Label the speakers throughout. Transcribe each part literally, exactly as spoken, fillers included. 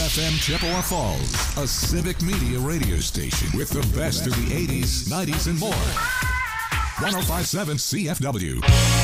Speaker 1: F M Chippewa Falls, a civic media radio station with the best of the eighties, nineties, and more. one oh five point seven C F W.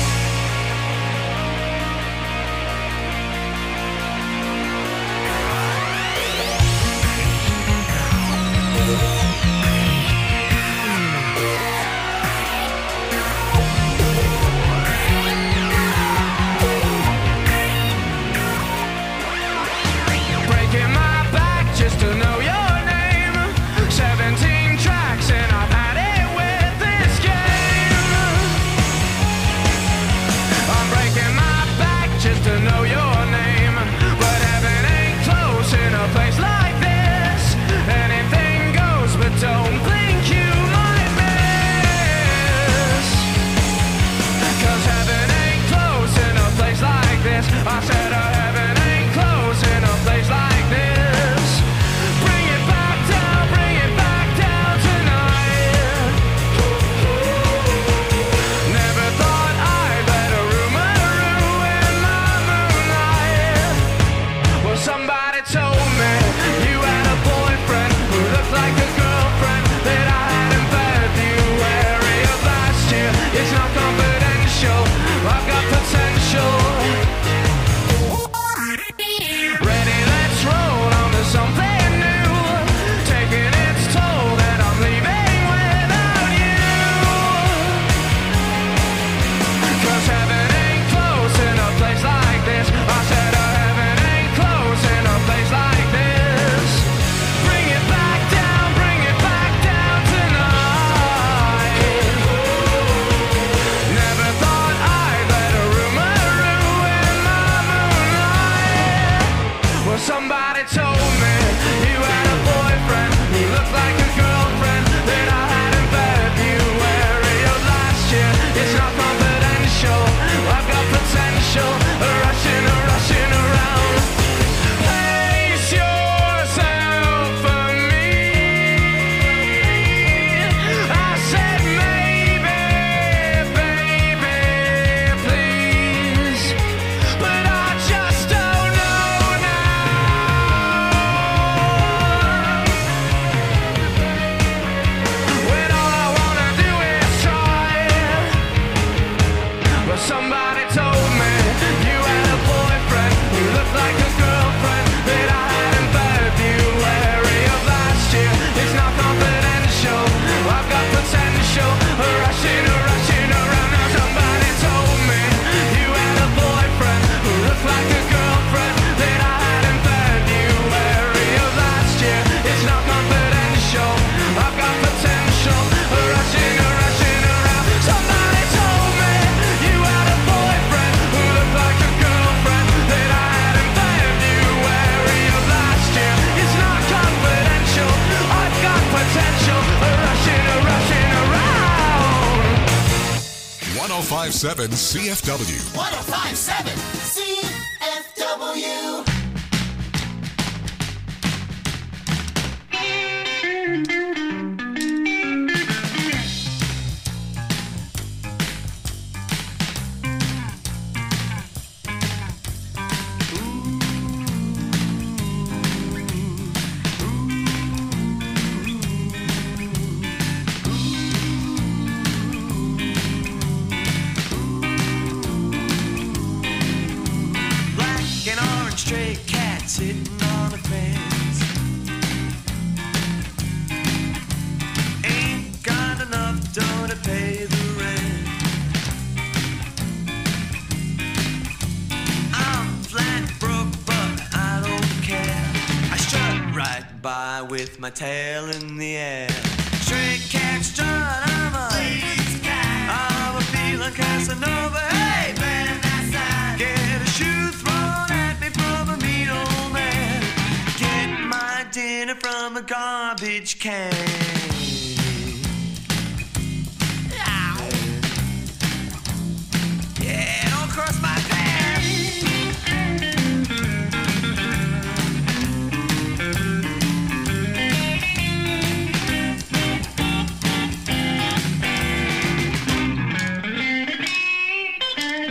Speaker 1: one oh five point seven C F W.
Speaker 2: one oh five point seven C F W.
Speaker 3: Stray cat sitting on the fence. Ain't got enough dough to pay the rent. I'm flat broke, but I don't care. I strut right by with my tail in the air. Stray cat strut, I'm a lazy cat. I'm a feeling Casanova. Hey, man, that's that. Get a shoe thrown at me from a mean old man. Get my dinner from a garbage can. Yeah, don't cross my path.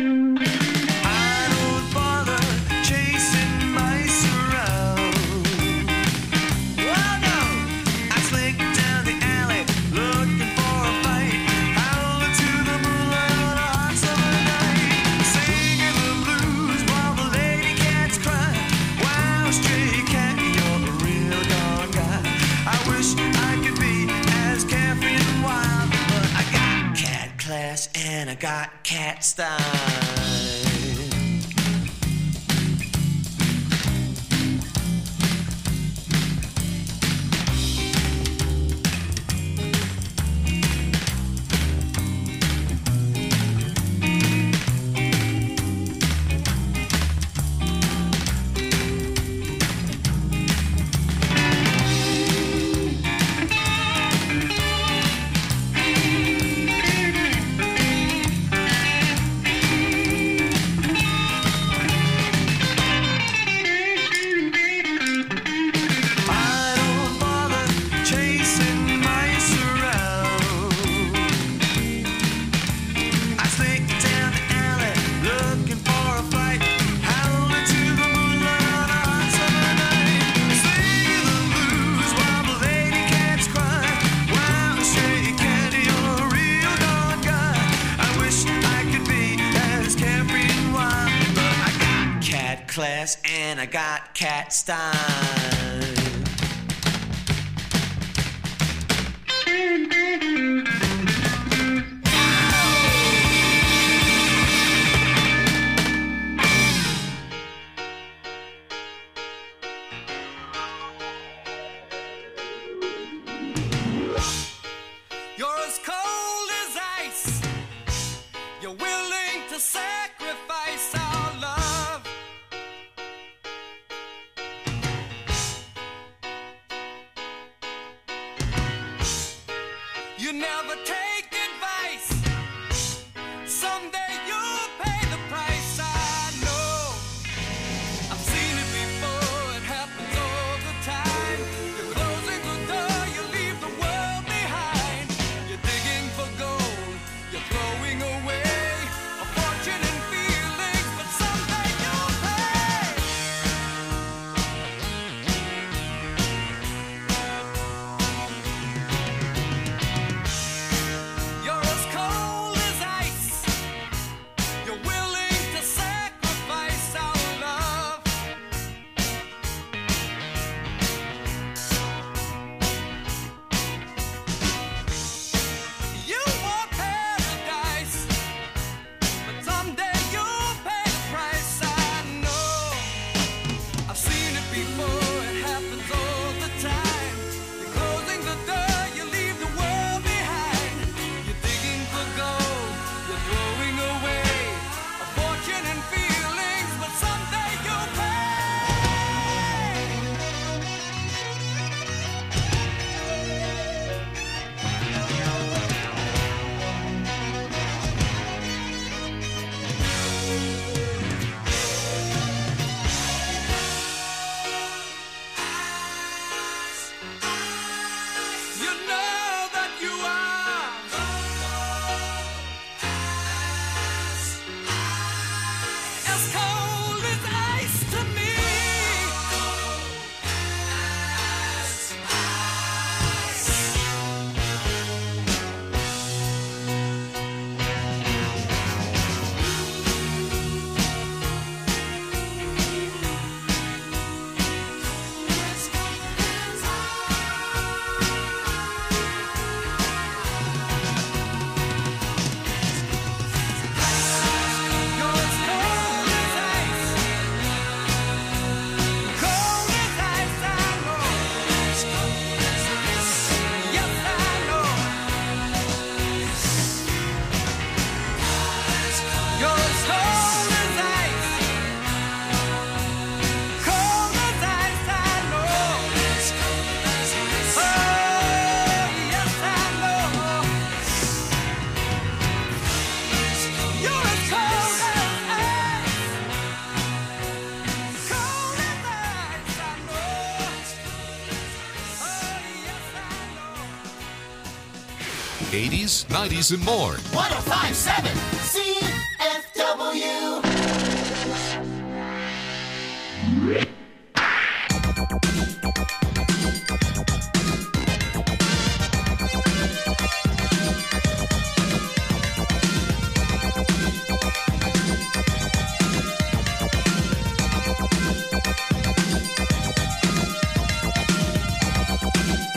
Speaker 3: I don't bother chasing mice around. I got cat style. Class and I got cat style.
Speaker 4: You're as cold as ice. You're willing to sacrifice our love. You never take advice. Someday you'll pay the price. I know. I've seen it before. It happens all the time. You're closing the door. You leave the world behind. You're digging for gold. You're throwing away a fortune and feelings. But someday you'll pay. You're as cold as ice. You're willing to sacrifice our love. You want paradise, but someday you'll pay the price. I know. I've seen it before. It happens all the time. You're closing the door. You leave the world behind. You're digging for gold. You're throwing away a fortune and feelings, but someday you'll pay. You know that you are as cold as ice to me. You're as cold as ice. Cold as ice, I know. Yes, I know. You're as cold as ice. Cold as ice, I know. Oh, yes, I know. You're as cold as ice. Cold as ice, I know. Oh, yes, I know.
Speaker 1: eighties, nineties, and more.
Speaker 2: one oh five point seven C F W.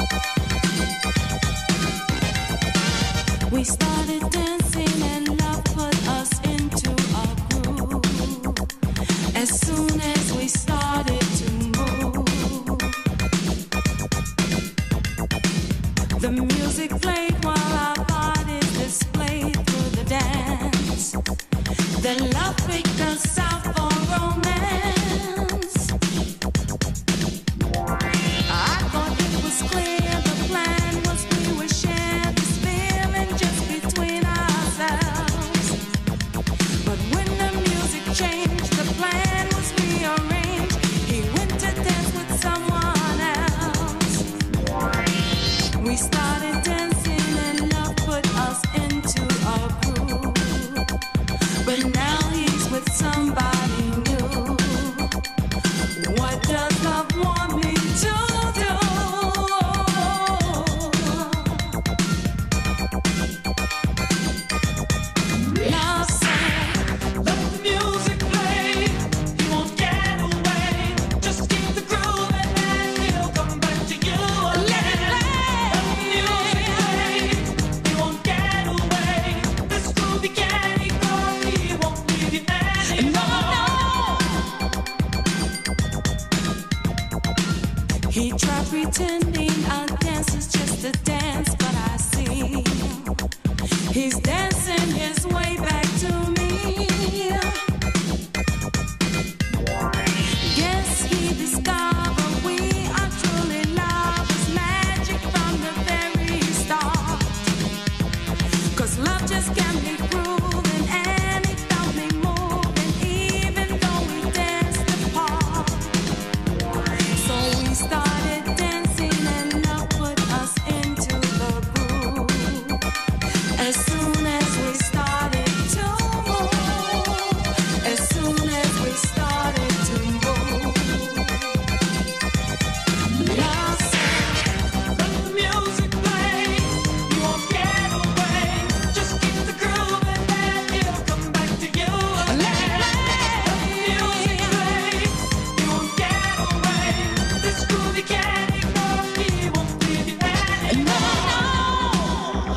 Speaker 5: We started dancing and love He tried pretending a dance is just a dance, but I see he's dancing his way back to me. Guess he discovered we are truly lovers, magic from the very start. 'Cause love just can't be proven, and it felt me moving, even though we danced apart. So we started dancing, and love put us into the groove. As soon as we started to move, as soon as we started to move, love said, let the music play. You won't get away. Just keep the groove, and then it'll come back to you again. Let the music play. You won't get away. This groove you can't ignore. He won't leave you anymore.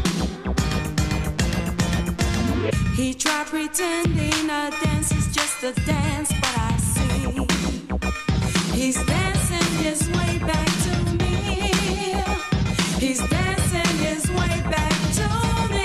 Speaker 5: He tried pretending a dance is just a dance, but I see he's dancing his way back to me. He's dancing his way back to me.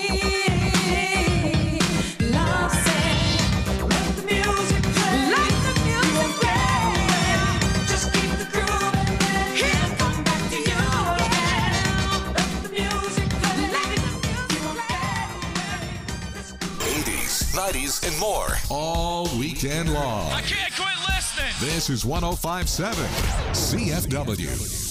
Speaker 5: Love said, let the music play. Let the music play. Just keep the groove, and then he'll come back to you again. Let the music play. Let the music play.
Speaker 1: eighties, nineties, and more. All weekend long.
Speaker 4: I can't quit listening.
Speaker 1: This is one oh five point seven C F W.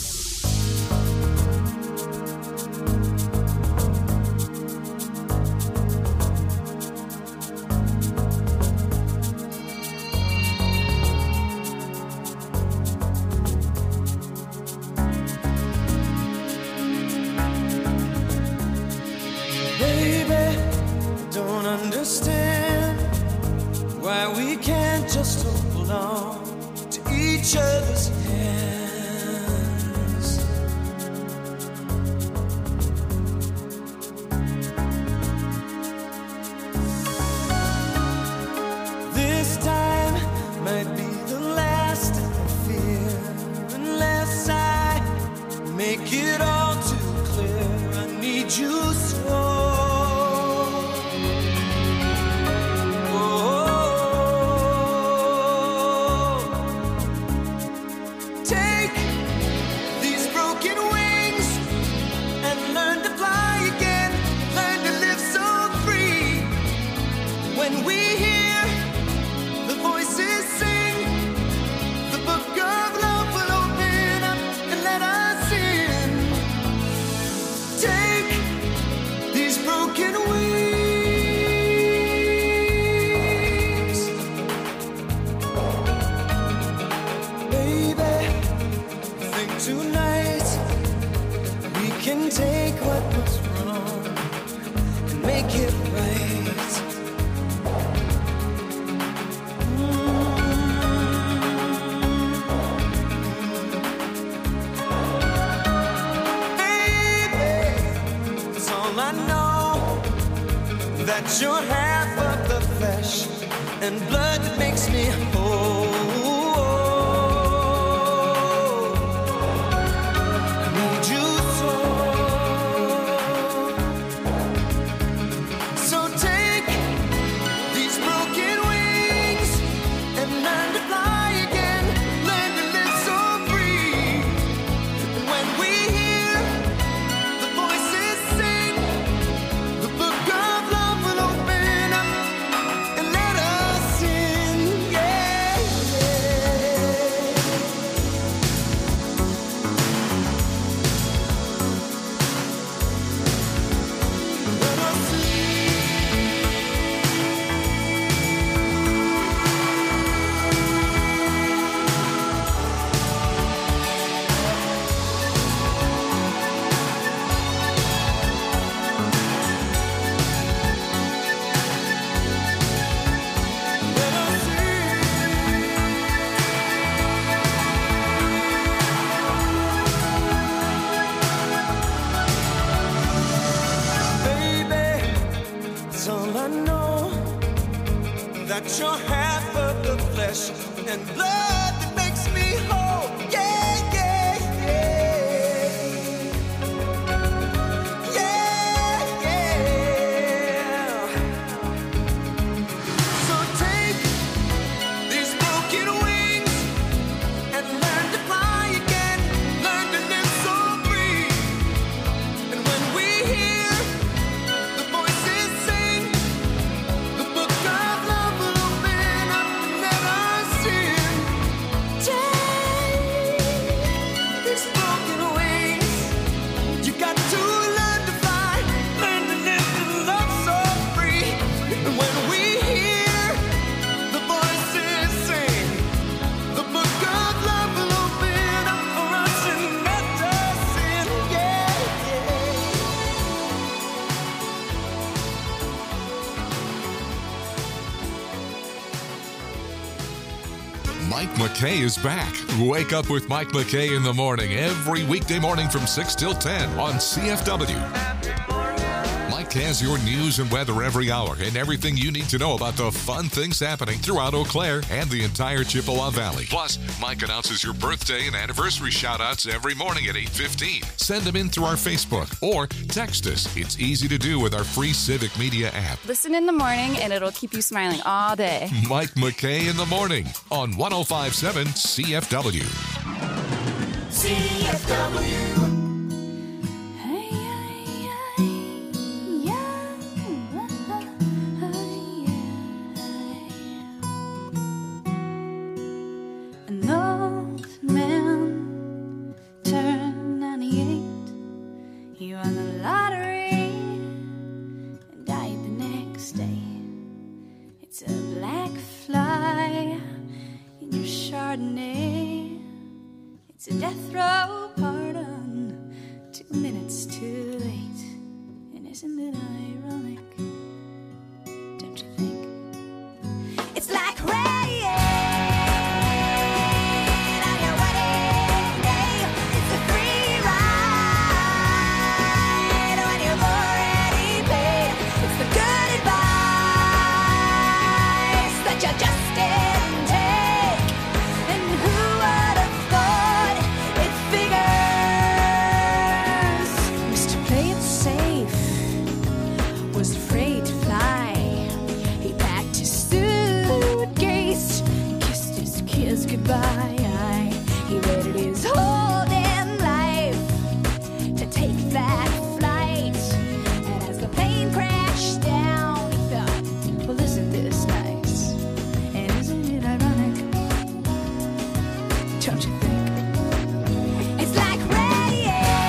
Speaker 3: Baby, don't understand why we can't just hold on to each other's hands. This time might be the last I fear, unless I make it all too clear. I need you so. Oh, take these broken wings and learn to fly again. Learn to live so free. When we hear the voices sing, the book of love will open up and let us in. Take these broken wings, baby. Think tonight we can take what was wrong and make it right. Baby, it's all I know, that you're half of the flesh and blood that makes me whole. I need you so. So take these broken wings and learn to fly again. Learn to live so free. When we hear the voices sing, the book of love will open up and let us in. Yeah, yeah. Let us in. Let us in. Baby, it's all I know, that you're half of the flesh and blood that makes me whole. Yeah, yeah.
Speaker 1: McKay is back. Wake up with Mike McKay in the morning every weekday morning from six till ten on C F W. Mike has your news and weather every hour and everything you need to know about the fun things happening throughout Eau Claire and the entire Chippewa Valley. Plus, Mike announces your birthday and anniversary shout-outs every morning at eight fifteen. Send them in through our Facebook or text us. It's easy to do with our free Civic Media app.
Speaker 6: Listen in the morning and it'll keep you smiling all day.
Speaker 1: Mike McKay in the morning on one oh five point seven C F W.
Speaker 2: C F W.
Speaker 5: An old man turned ninety-eight. He won the lottery and died the next day. It's a black fly in your Chardonnay. It's a death row pardon, two minutes too late. And isn't it ironic? Don't you think? It's like rain on your wedding day. It's a free ride when you've already paid. It's the good advice that you just didn't take. And who would have thought it figures? Mister Play It Safe was afraid to fly. He packed his suitcase, kissed his kids goodbye. He waited his whole damn life to take that flight. And as the plane crashed down, he thought, well, isn't this nice? And isn't it ironic? Don't you think? It's like rain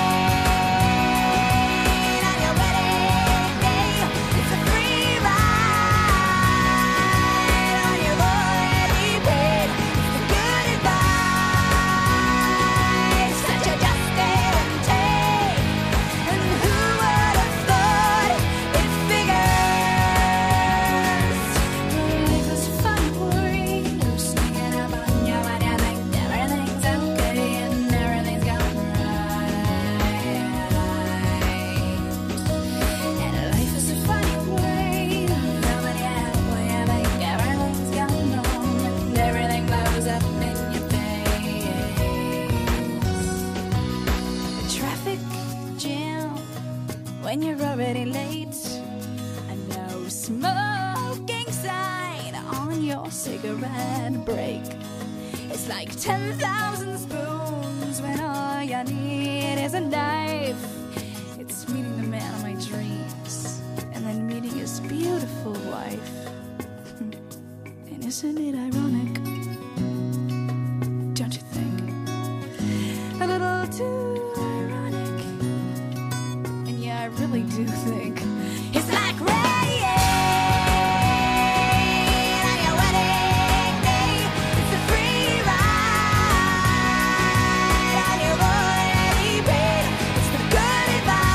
Speaker 5: on your wedding day. It's a free ride when you've already paid. It's the good advice that you just didn't take. And who would have thought it figures? Life is fun for you, sneaking up on you when you think everything's okay and everything's going right. And life is a funny way, coming out when you think everything's going wrong and everything blows up in your face. A traffic jam when you're already late. A no smoking sign on your cigarette break. It's like ten thousand spoons when all you need is a knife. It's meeting the man of my dreams and then meeting his beautiful wife. And isn't it ironic? Don't you think? A little too ironic. And yeah, I really do think it's like rain on your wedding day. It's a free ride when you've already paid. It's the good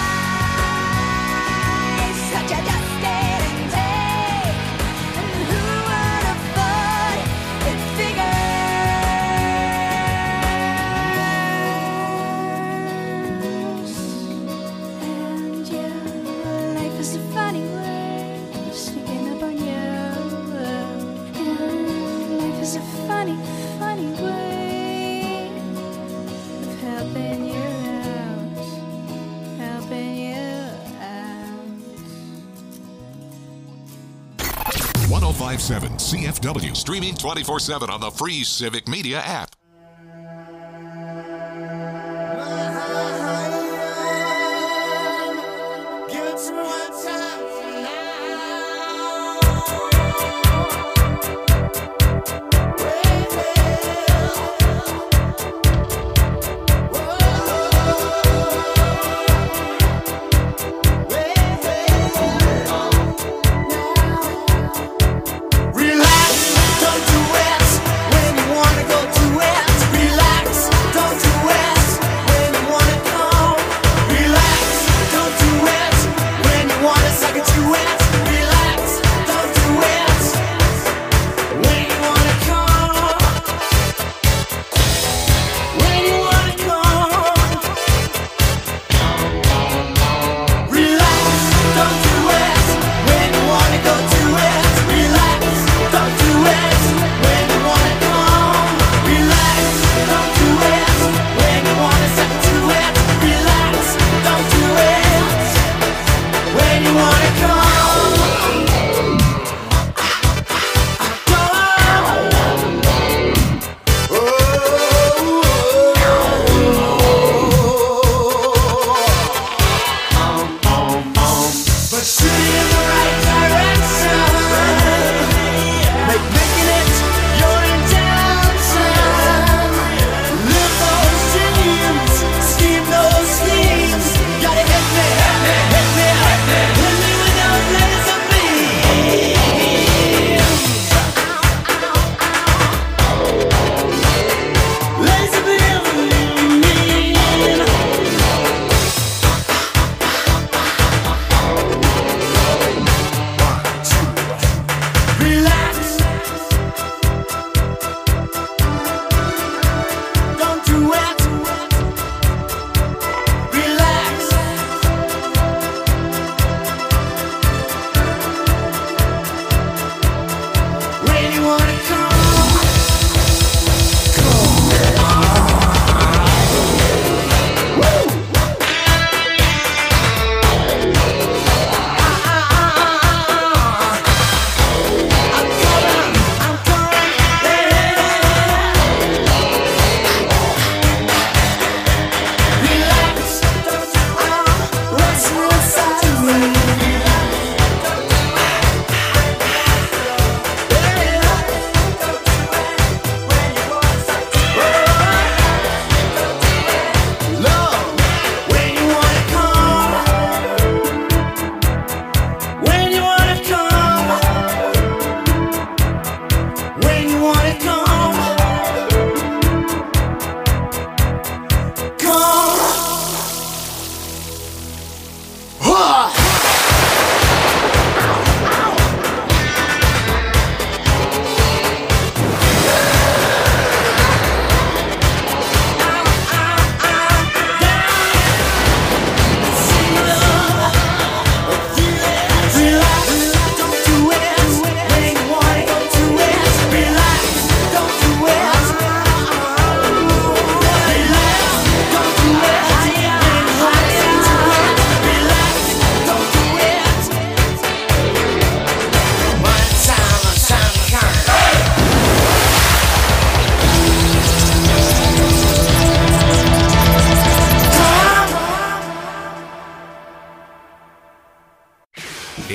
Speaker 5: advice that you just didn't take. And who would have thought it figures? And yeah, life is a funny way of sneaking up on you. And life is a funny, funny way of helping you out, helping you out.
Speaker 1: one oh five point seven C F W, streaming twenty-four seven on the free Civic Media app.
Speaker 2: Give it to me one time Relax, don't do it when you wanna go do it.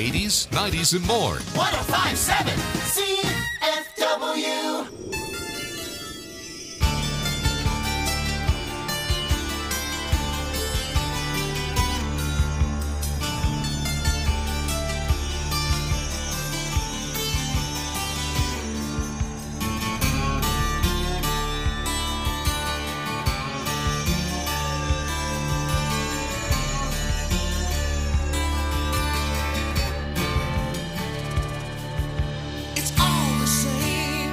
Speaker 1: eighties, nineties, and more.
Speaker 2: one oh five point seven C F W.
Speaker 3: It's all the same.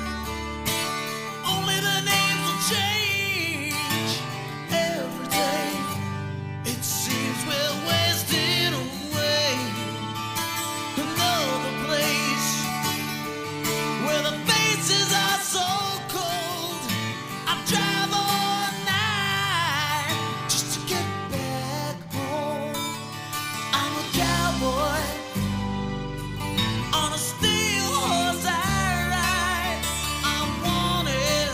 Speaker 3: Only the names will change every day. It seems we're wasting away. Another place where the faces are so cold. I drive all night just to get back home. I'm a cowboy on a steel horse I ride. I'm wanted,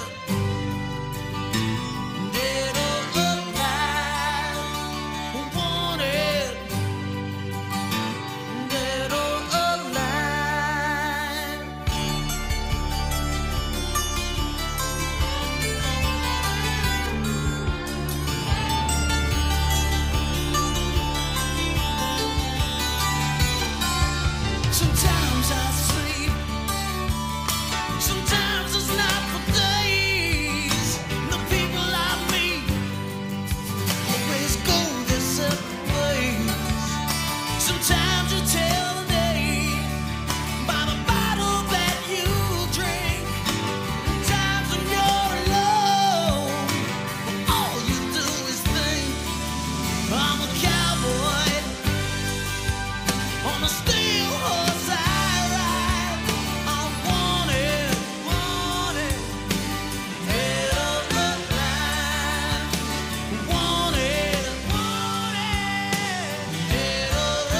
Speaker 3: dead or alive. Wanted, dead or alive. Sometimes I sleep, sometimes it's not for days. The people I meet always go their separate ways. Sometimes you tell the day by the bottle that you drink. Times when you're alone, all you do is think. I'm a cowboy on a steel horse I ride. I'm wanted, wanted, dead or alive. Wanted, wanted, dead or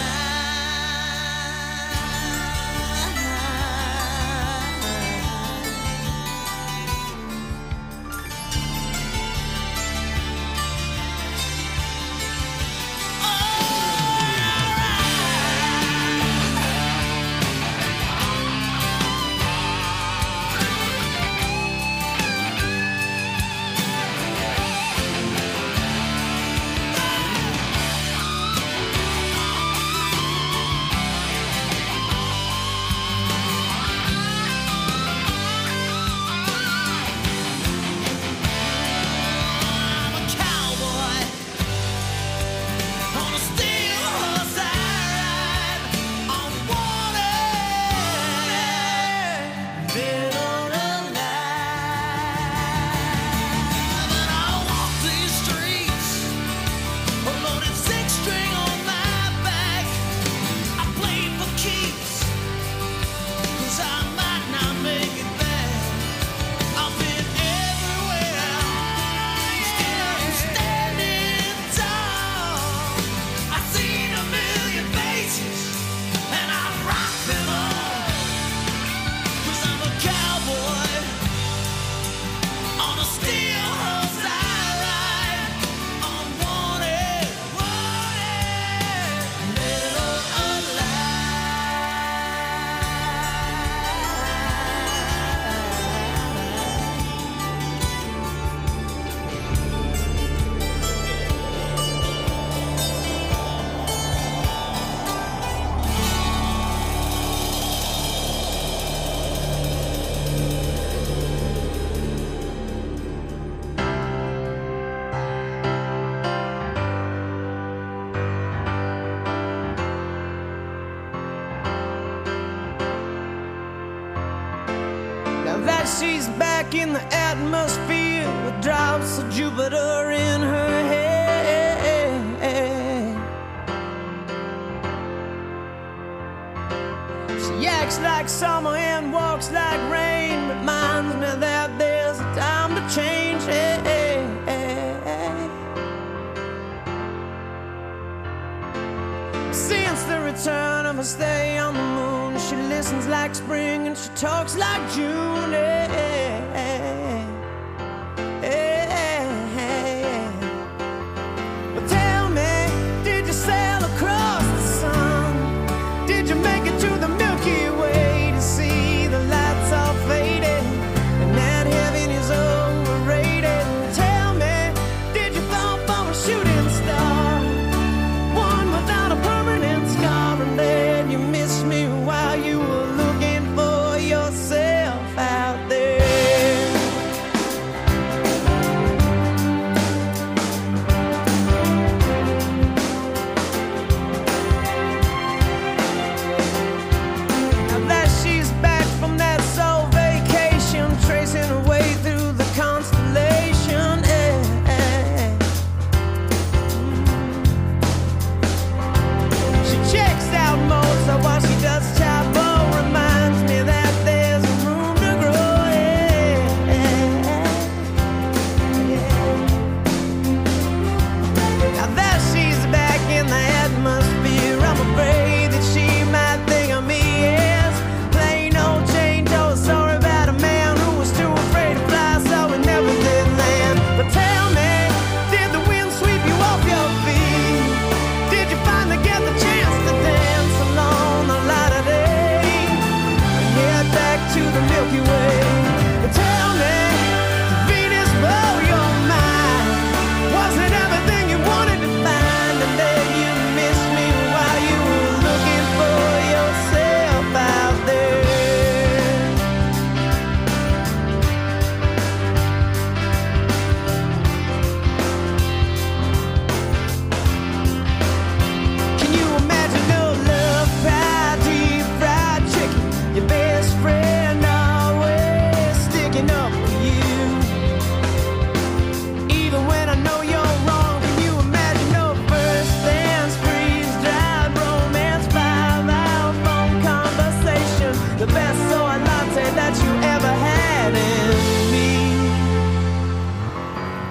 Speaker 3: I'm a cowboy on a steel horse I ride. I'm wanted, dead or alive. And I walk these streets, a loaded six string on my back. I play for keeps, 'cause I might not make it back. I've been everywhere, still I'm standing tall. I've seen a million faces, and I rock them all. 'Cause I'm a cowboy on a steel horse I ride. I'm wanted, wanted, dead or Now that she's back in the atmosphere with drops of Jupiter in her head. She acts like summer and walks like rain. Reminds me that there's a time to change. Since the return of her stay on the moon, she listens like spring and she talks like June. eh, eh, eh, eh. But tell me, did you sail across the sun?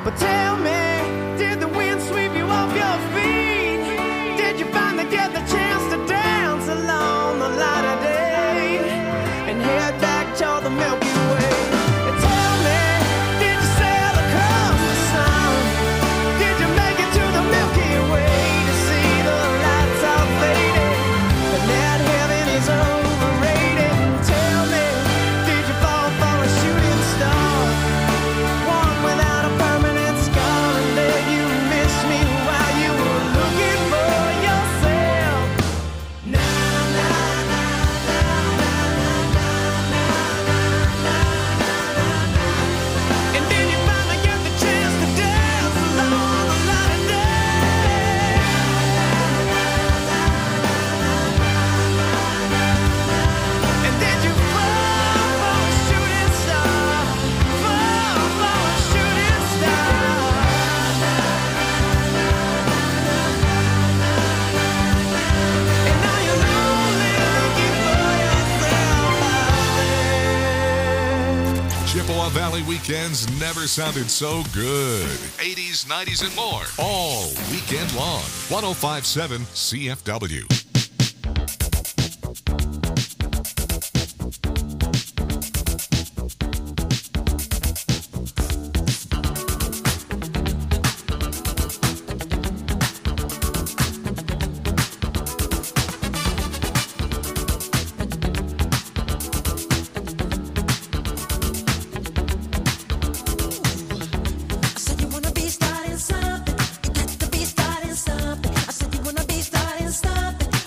Speaker 7: But tell me, did the wind sweep you off your feet? Did you finally get the chance to dance along the light of day and head back toward the Milky Way? And tell me, did you sail across the sun? Did you make it to the Milky Way to see the lights all fading and that heaven is overrated? And tell me, did you fall for a shooting star? One without a permanent scar, and did you miss me while you were looking for yourself? Na na na na na na na na na na. And then you finally get the chance to dance along the light of day. And did you fall for a shooting star? Fall for a shooting star. And now you're lonely looking for yourself out there.
Speaker 1: Chippewa Valley weekends never sounded so good. eighties, nineties, and more. All weekend long. one oh five point seven C F W.
Speaker 2: I said you wanna be starting something. You got to be starting something. I said you wanna be starting something.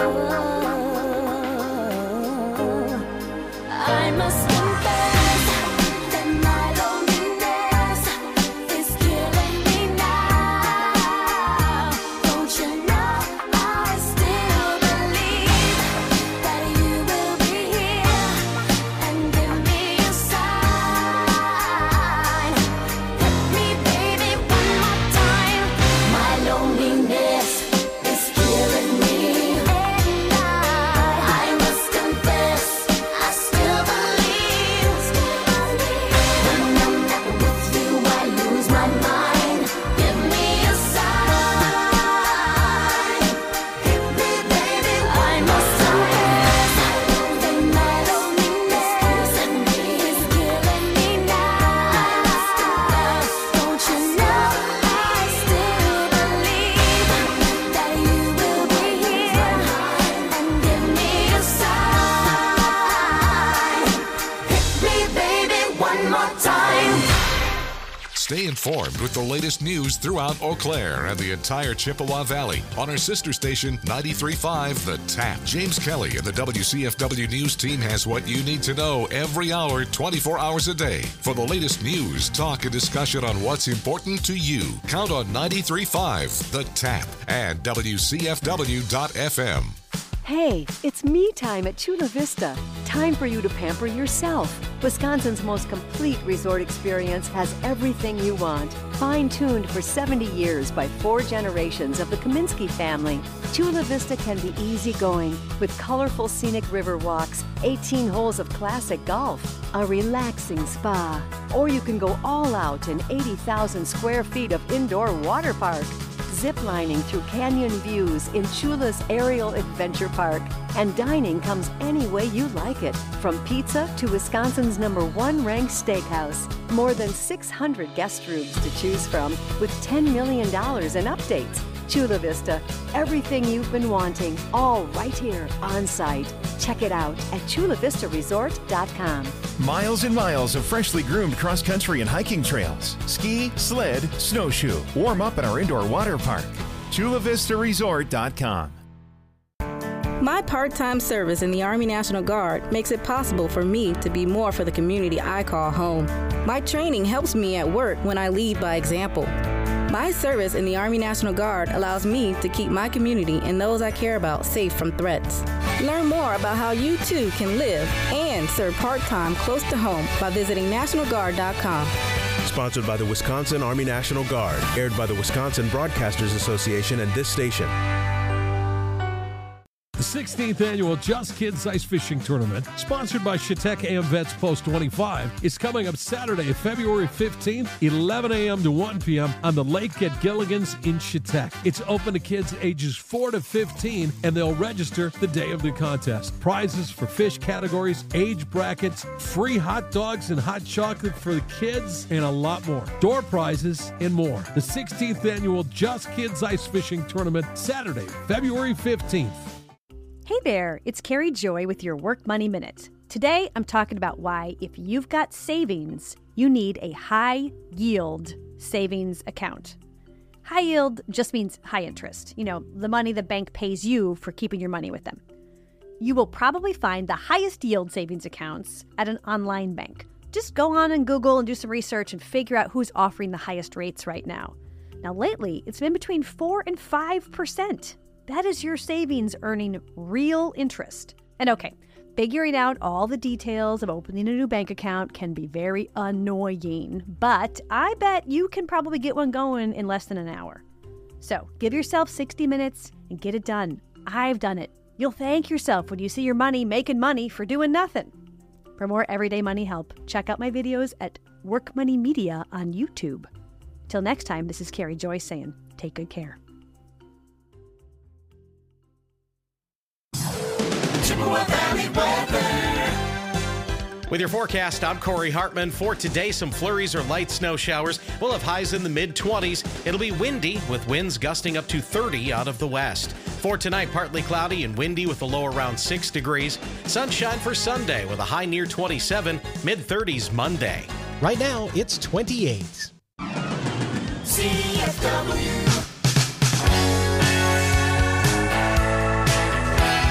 Speaker 5: I must confess that my loneliness is killing me now. Don't you know I still believe that you will be here and give me a sign. Hit me, baby, one more time. My loneliness is killing me, and I, I must confess, I still believe. When I'm not with you, I lose my mind. Give me a sign. Hit me, baby, I must confess that my loneliness is killing me now. I must confess, don't you know I still believe that you will be here and give me a sign. Hit me, baby, one more time.
Speaker 1: Stay informed with the latest news throughout Eau Claire and the entire Chippewa Valley on our sister station ninety-three point five The Tap. James Kelly and the W C F W News team has what you need to know every hour, twenty-four hours a day. For the latest news, talk, and discussion on what's important to you, count on ninety-three point five The Tap and W C F W dot F M.
Speaker 8: Hey, it's me time at Chula Vista. Time for you to pamper yourself. Wisconsin's most complete resort experience has everything you want. Fine-tuned for seventy years by four generations of the Kaminsky family. Chula Vista can be easygoing with colorful scenic river walks, eighteen holes of classic golf, a relaxing spa. Or you can go all out in eighty thousand square feet of indoor water park. Ziplining through canyon views in Chula's Aerial Adventure Park. And dining comes any way you like it, from pizza to Wisconsin's number one ranked steakhouse. More than six hundred guest rooms to choose from with ten million dollars in updates. Chula Vista, everything you've been wanting, all right here on site. Check it out at chula vista resort dot com.
Speaker 9: Miles and miles of freshly groomed cross-country and hiking trails. Ski, sled, snowshoe. Warm up at our indoor water park. chula vista resort dot com.
Speaker 10: My part-time service in the Army National Guard makes it possible for me to be more for the community I call home. My training helps me at work when I lead by example. My service in the Army National Guard allows me to keep my community and those I care about safe from threats. Learn more about how you too can live and serve part-time close to home by visiting national guard dot com.
Speaker 11: Sponsored by the Wisconsin Army National Guard. Aired by the Wisconsin Broadcasters Association and this station.
Speaker 12: The sixteenth Annual Just Kids Ice Fishing Tournament, sponsored by Chautauqua AmVets Post twenty-five, is coming up Saturday, February fifteenth, eleven a.m. to one p.m. on the lake at Gilligan's in Chautauqua. It's open to kids ages four to fifteen, and they'll register the day of the contest. Prizes for fish categories, age brackets, free hot dogs and hot chocolate for the kids, and a lot more. Door prizes and more. The sixteenth Annual Just Kids Ice Fishing Tournament, Saturday, February fifteenth.
Speaker 13: Hey there, it's Carrie Joy with your Work Money Minute. Today, I'm talking about why, if you've got savings, you need a high-yield savings account. High yield just means high interest, you know, the money the bank pays you for keeping your money with them. You will probably find the highest yield savings accounts at an online bank. Just go on and Google and do some research and figure out who's offering the highest rates right now. Now, lately, it's been between four and five percent. That is your savings earning real interest. And okay, figuring out all the details of opening a new bank account can be very annoying, but I bet you can probably get one going in less than an hour. So give yourself sixty minutes and get it done. I've done it. You'll thank yourself when you see your money making money for doing nothing. For more everyday money help, check out my videos at Work Money Media on YouTube. Till next time, this is Carrie Joy saying, take good care.
Speaker 2: Chippewa Valley weather.
Speaker 14: With your forecast, I'm Corey Hartman. For today, some flurries or light snow showers. We'll have highs in the mid twenties. It'll be windy with winds gusting up to thirty out of the west. For tonight, partly cloudy and windy with a low around six degrees. Sunshine for Sunday with a high near twenty-seven, mid thirties Monday.
Speaker 15: Right now, it's twenty-eight.
Speaker 2: C F W.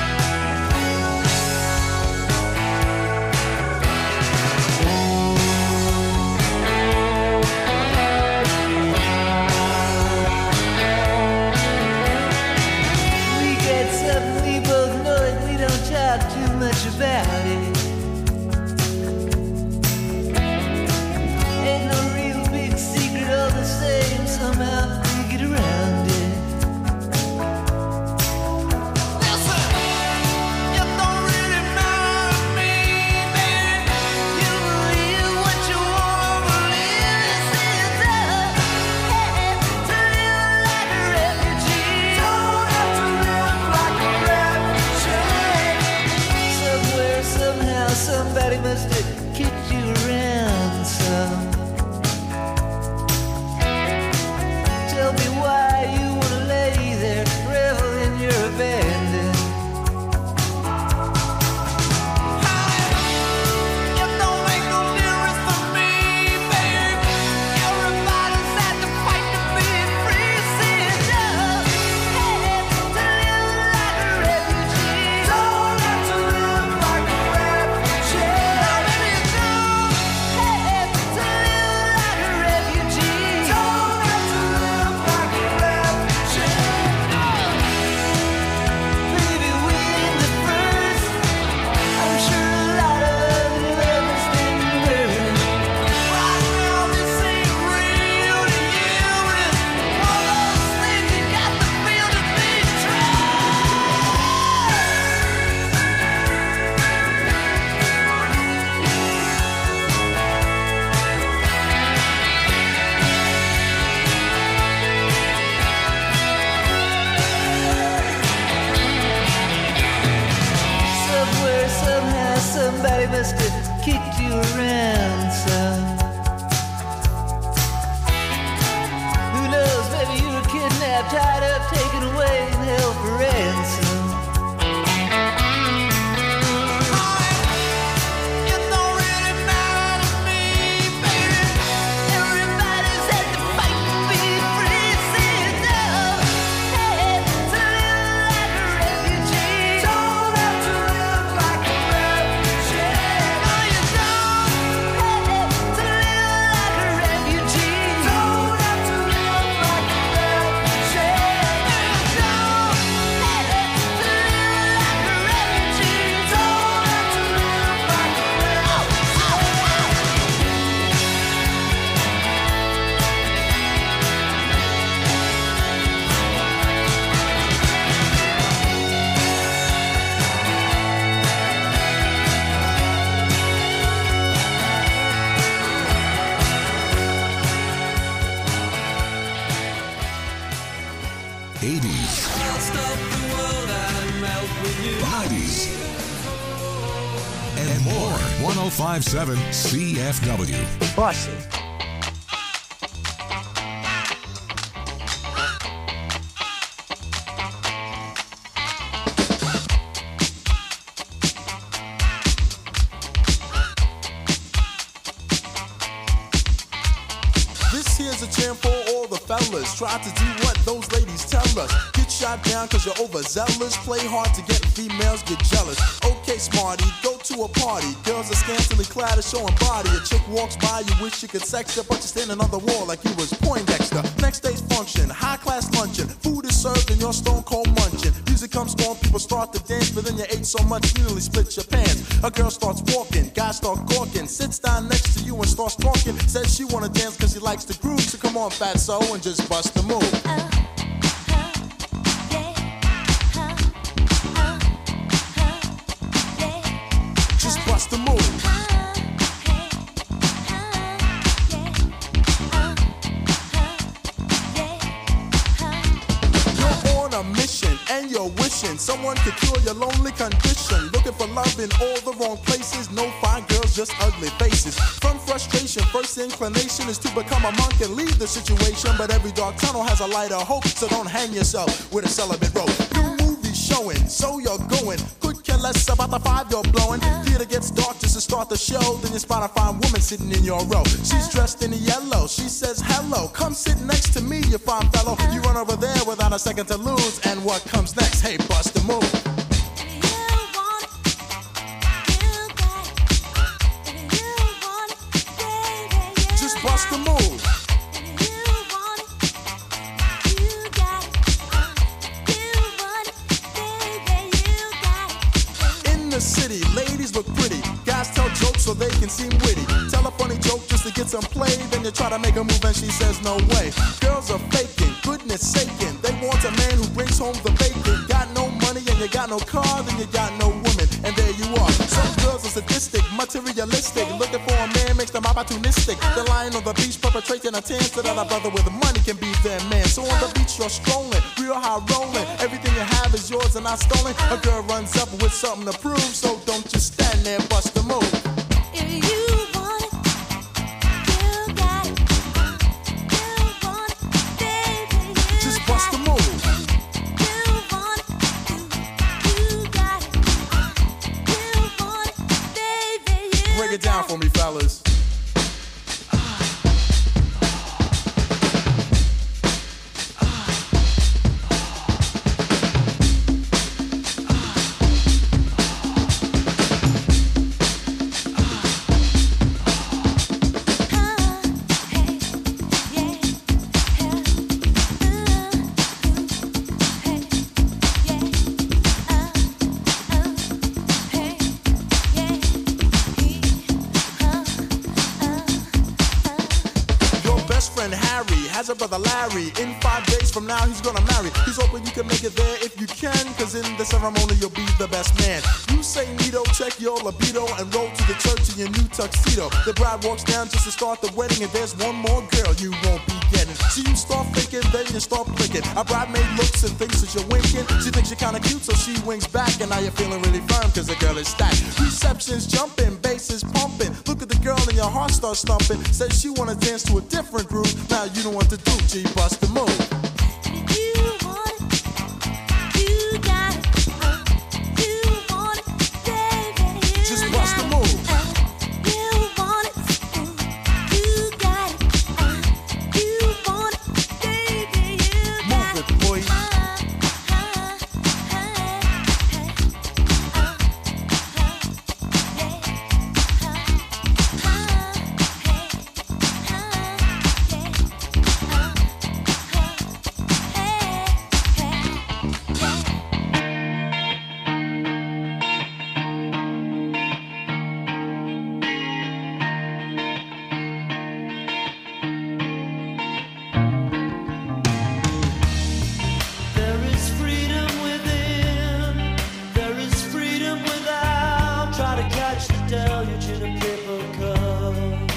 Speaker 3: much about it. Ain't no real big secret, all the same, somehow they get around it. Somebody must have kicked you around some. Tell me why you wanna lay there, revel in your abandon. It don't make no difference for me, babe. Everybody's had to fight to be free. See it does. Hey, to live like a refugee. Don't have to live like a somebody must have kicked you around some. Who knows, maybe you were kidnapped, tied up, taken away, and held for ransom. It don't really matter to me, baby. Everybody's had to fight to be free. See it now. Hey, to live like a refugee. Don't have to live like a refugee. No, you don't. Hey, to live like a refugee. Don't have to live like a refugee. No, you don't. Hey, to live like a refugee. Don't have to live like a
Speaker 1: eighties, nineties, and more. one oh five point seven C F W.
Speaker 3: Bossy.
Speaker 16: This here's a jam for all the fellas. Try to do what those ladies tell us. Get shot down cause you're overzealous. Play hard to get females, get jealous. Okay, smarty, go to a party. Girls are scantily clad and showing body. A chick walks by, you wish you could sex her, but you're standing on the wall like you was Poindexter. Next day's function, high class luncheon. Food is served and you're stone cold munching. Music comes on, people start to dance, but then you ate so much you nearly split your pants. A girl starts walking, guys start gawking. Sits down next to you and starts talking. Says she wanna dance cause she likes the groove. So come on, fatso, and just bust the move. Just bust the move. You're on a mission and you're wishing someone could cure your lonely condition. Looking for love in all the wrong places. No fine girls, just ugly faces. From frustration, first inclination is to become a monk and leave the situation. But every dark tunnel has a light of hope, so don't hang yourself with a celibate rope. New movies showing, so you're going. Could care less about the five you're blowing. Theater gets dark just to start the show. Then you spot a fine woman sitting in your row. She's dressed in yellow. She says hello. Come sit next to me, you fine fellow. You run over there without a second to lose. And what comes next? Hey, bust the move. Just bust the move. In the the city, ladies look pretty. Guys tell jokes so they can seem witty. Tell a funny joke just to get some play. Then you try to make a move and she says no way. Girls are faking, goodness saking. They want a man who brings home the bacon. Got no money and you got no car, then you got no woman. And there you are. Some girls are sadistic, materialistic. Looking for a man makes them opportunistic. They're lying on the beach perpetrating a tan so that a brother with money can be their man. So on the beach you're strolling, real high rolling. Everything you have is yours and not stolen. A girl runs up with something to prove, so don't just stand there, bust the move.
Speaker 5: If you want it, you got it. You want it, baby, you
Speaker 16: Just bust the move.
Speaker 5: You want it, you, you got it. You want it, baby, you
Speaker 16: Break it down for me, fellas. Has a brother Larry. In five days from now he's gonna marry. He's hoping you can make it there if you can, cause in the ceremony you'll be the best man. You say neato, check your libido, and roll to the church in your new tuxedo. The bride walks down just to start the wedding, and there's one more girl you won't be getting. So you start thinking, then you start clicking. A bridemaid looks and thinks that you're winking. She thinks you're kinda cute, so she winks back, and now you're feeling really firm cause the girl is stacked. Reception's jumping, bass is pumping. Look at the girl and your heart starts stumping. Says she wanna dance to a different groove. Now you know what to do, G, bust the move.
Speaker 5: You want it, you got it. You want it, baby, you
Speaker 16: Just
Speaker 5: got
Speaker 16: bust the
Speaker 5: it.
Speaker 16: move.
Speaker 5: You want it, you got it. You want it, baby, you got
Speaker 16: Move it, boy.
Speaker 3: There is freedom within, there is freedom without. Try to catch the deluge in a paper cup.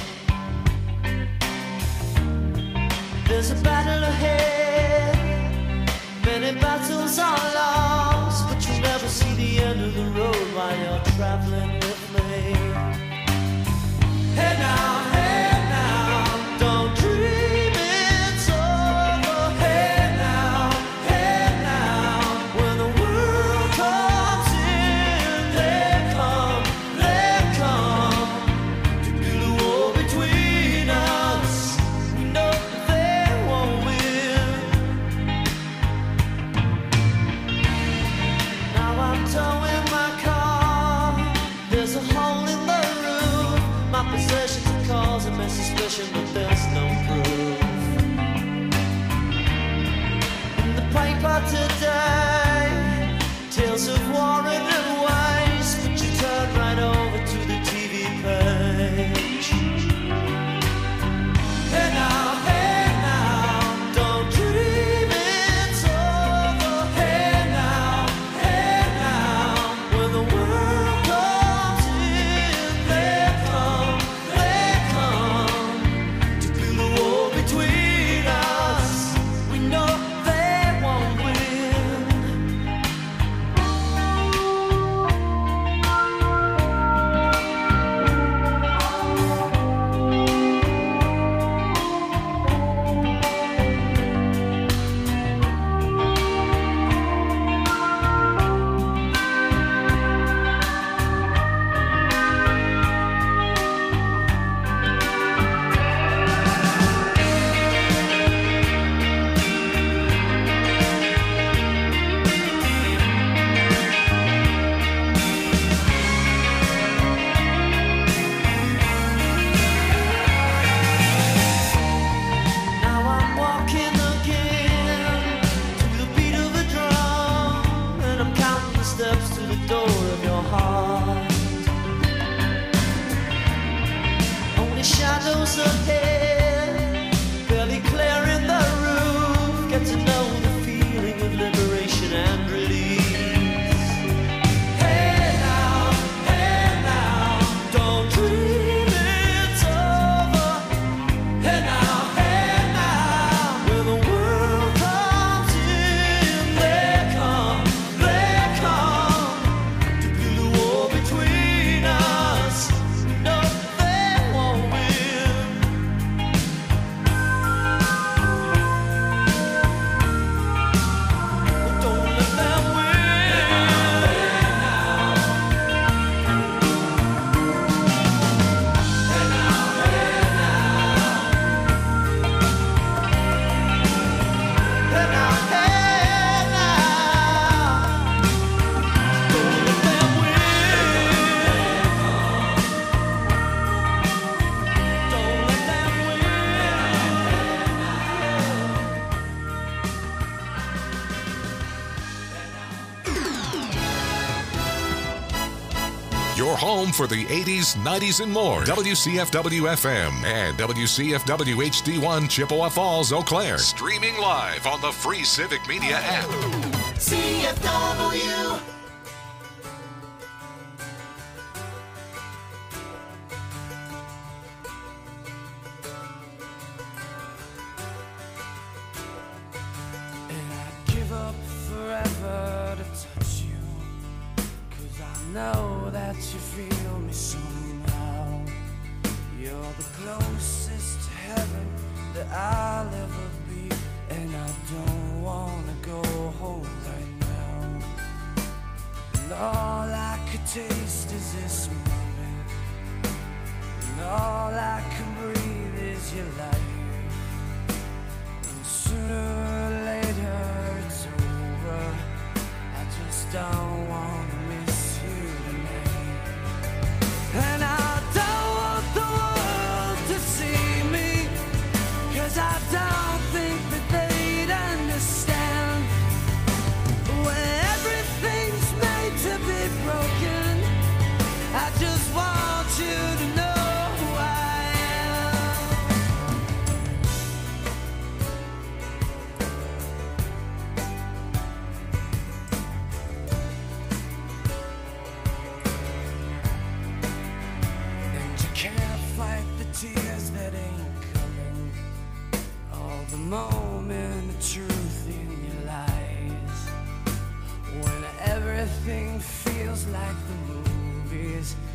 Speaker 3: There's a battle ahead, many battles are lost, but you'll never see the end of the road while you're traveling with me. Hey now, hey now, don't dream it's over. Hey now, hey now, when the world comes in, they come, they come to build a wall between us. We know they won't win. Now I'm towing my car. There's a hole in the roof. My possessions are causing me suspicion, but there's no proof. In the paper today, tales of war and waste, but you turn right over to the T V page. Hey now, hey now, don't dream it's over. Hey now, hey now, when the world comes in, they come, they come to build a wall between us. We know they won't win. Now I'm walking again to the beat of a drum, and I'm counting the steps to the door of your heart. miles ahead, barely clearing the roof. Get to know the feeling of liberation and release. Hey now, hey now, don't dream it's over. Hey now, hey now, when the world comes in, they come, they come to build a wall between us. No, they won't win. Don't let them win. Hey now, hey now. Hey now, hey now. Don't let them win. Don't let them
Speaker 1: Your home for the eighties, nineties, and more. W C F W F M and W C F W H D one Chippewa Falls, Eau Claire. Streaming live on the free Civic Media app.
Speaker 2: C F W.
Speaker 3: And I'd give up forever to touch you, 'cause I know that you feel me somehow. You're the closest to heaven that I'll ever be, and I don't wanna go home right now. And all I could taste is this moment, and all I can breathe is your life. And sooner or later it's over. I just don't wanna miss you tonight. And I don't want the world to see me, 'cause I don't think that they'd understand. When everything's made to be broken, I just want you to know who I am. And you can't fight the tears that ain't coming, all the moment of truth in your lies. When everything feels like the movies,